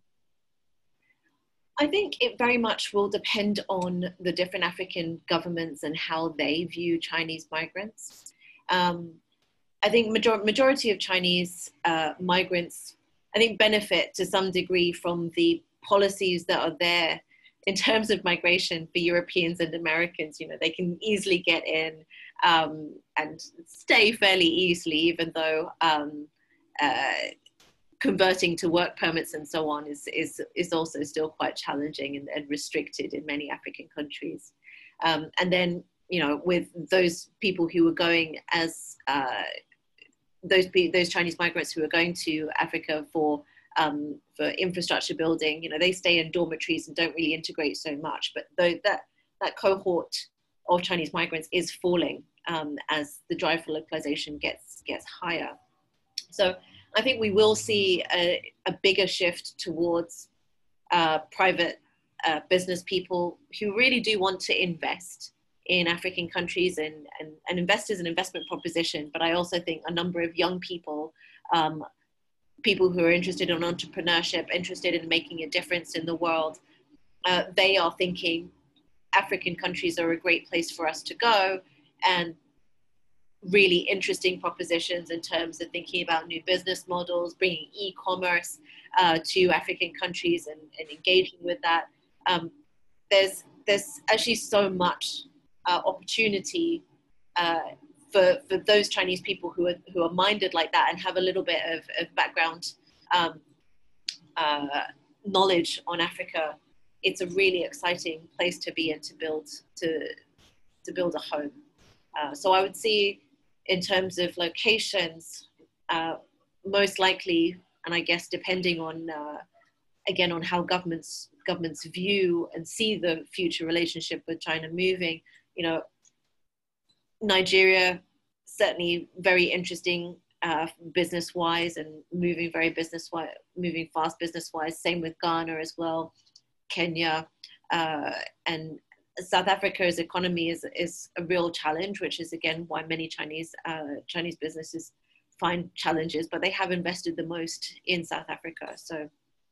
I think it very much will depend on the different African governments and how they view Chinese migrants. I think majority of Chinese migrants, I think, benefit to some degree from the policies that are there in terms of migration for Europeans and Americans. You know, they can easily get in and stay fairly easily, even though converting to work permits and so on is also still quite challenging and restricted in many African countries. And then, you know, with those people who were going as those Chinese migrants who are going to Africa for infrastructure building, you know, they stay in dormitories and don't really integrate so much. But that cohort of Chinese migrants is falling as the drive for localization gets higher. So I think we will see a bigger shift towards private business people who really do want to invest in African countries and invest as an investment proposition. But I also think a number of young people, people who are interested in entrepreneurship, interested in making a difference in the world, they are thinking African countries are a great place for us to go, and really interesting propositions in terms of thinking about new business models, bringing e-commerce to African countries and engaging with that. There's actually so much opportunity for those Chinese people who are minded like that and have a little bit of background knowledge on Africa. It's a really exciting place to be and to build a home. So I would see, in terms of locations, most likely, and I guess depending on, again, on how governments view and see the future relationship with China moving, you know, Nigeria, certainly very interesting business-wise and moving fast business-wise. Same with Ghana as well, Kenya, and South Africa's economy is a real challenge, which is again why many Chinese businesses find challenges, but they have invested the most in South Africa. So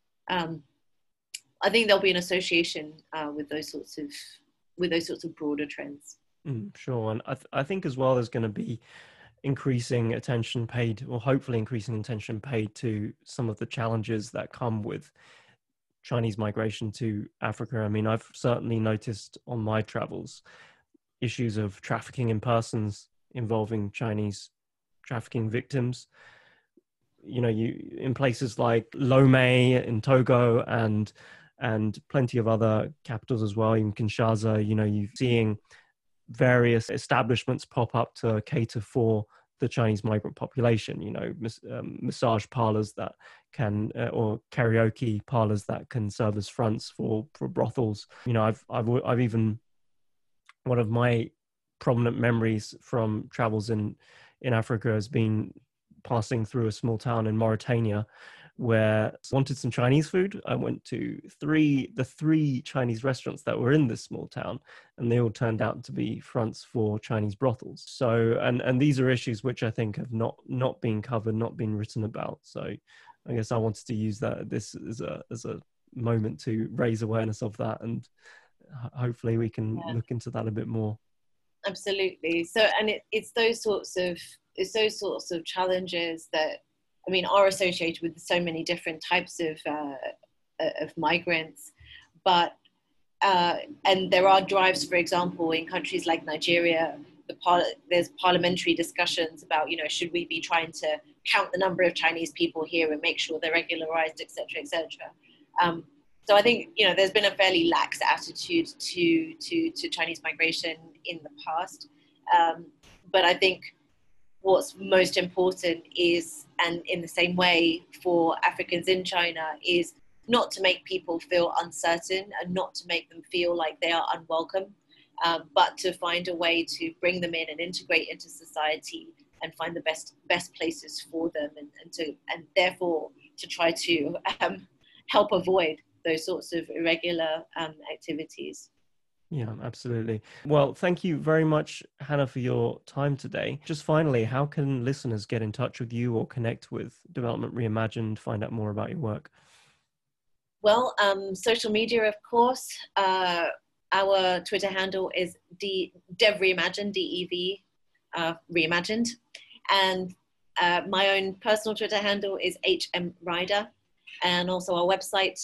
I think there'll be an association with those sorts of broader trends. Sure, and I think as well there's going to be increasing attention paid, or hopefully increasing attention paid, to some of the challenges that come with Chinese migration to Africa. I mean, I've certainly noticed on my travels issues of trafficking in persons involving Chinese trafficking victims. You know, in places like Lomé in Togo and plenty of other capitals as well, in Kinshasa, you know, you're seeing various establishments pop up to cater for the Chinese migrant population, you know, massage parlors that can, or karaoke parlors that can serve as fronts for brothels. You know, I've even, one of my prominent memories from travels in Africa has been passing through a small town in Mauritania where I wanted some Chinese food. I went to the three Chinese restaurants that were in this small town, and they all turned out to be fronts for Chinese brothels. So, and these are issues which I think have not been covered, not been written about. So I guess I wanted to use this as a moment to raise awareness of that, and hopefully we can look into that a bit more. Absolutely. So, and it's those sorts of challenges that, I mean, are associated with so many different types of migrants, but and there are drives, for example, in countries like Nigeria. There's parliamentary discussions about, should we be trying to count the number of Chinese people here and make sure they're regularized, et cetera, et cetera. So I think, there's been a fairly lax attitude to Chinese migration in the past. But I think what's most important is, and in the same way for Africans in China, is not to make people feel uncertain and not to make them feel like they are unwelcome, but to find a way to bring them in and integrate into society and find the best places for them, and therefore to try to help avoid those sorts of irregular activities. Yeah, absolutely. Well, thank you very much, Hannah, for your time today. Just finally, how can listeners get in touch with you or connect with Development Reimagined, find out more about your work? Well, social media, of course. Our Twitter handle is Dev Reimagined, D-E-V Reimagined. And my own personal Twitter handle is HM Ryder. And also our website,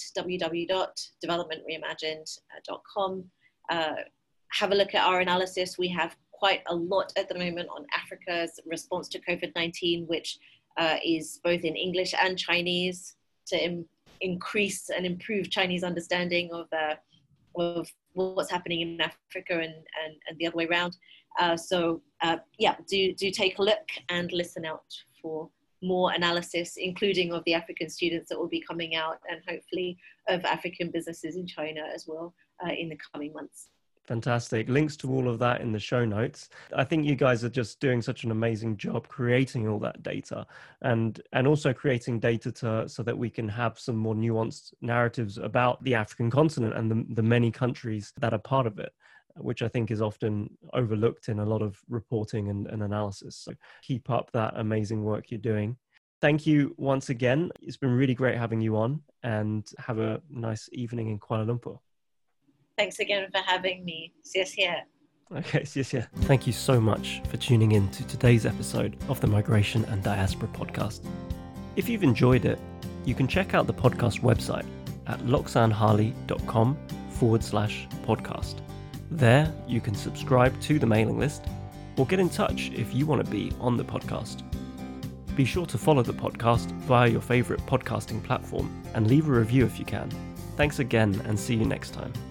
www.developmentreimagined.com. Have a look at our analysis. We have quite a lot at the moment on Africa's response to COVID-19, which is both in English and Chinese, to increase and improve Chinese understanding of what's happening in Africa and the other way around. So do take a look and listen out for more analysis, including of the African students that will be coming out, and hopefully of African businesses in China as well in the coming months. Fantastic. Links to all of that in the show notes. I think you guys are just doing such an amazing job creating all that data and also creating data so that we can have some more nuanced narratives about the African continent and the many countries that are part of it, which I think is often overlooked in a lot of reporting and analysis. So keep up that amazing work you're doing. Thank you once again. It's been really great having you on, and have a nice evening in Kuala Lumpur. Thanks again for having me. Yes, yeah. Okay, yes, yeah. Thank you so much for tuning in to today's episode of the Migration and Diaspora podcast. If you've enjoyed it, you can check out the podcast website at loxanharley.com/podcast. There, you can subscribe to the mailing list or get in touch if you want to be on the podcast. Be sure to follow the podcast via your favorite podcasting platform and leave a review if you can. Thanks again, and see you next time.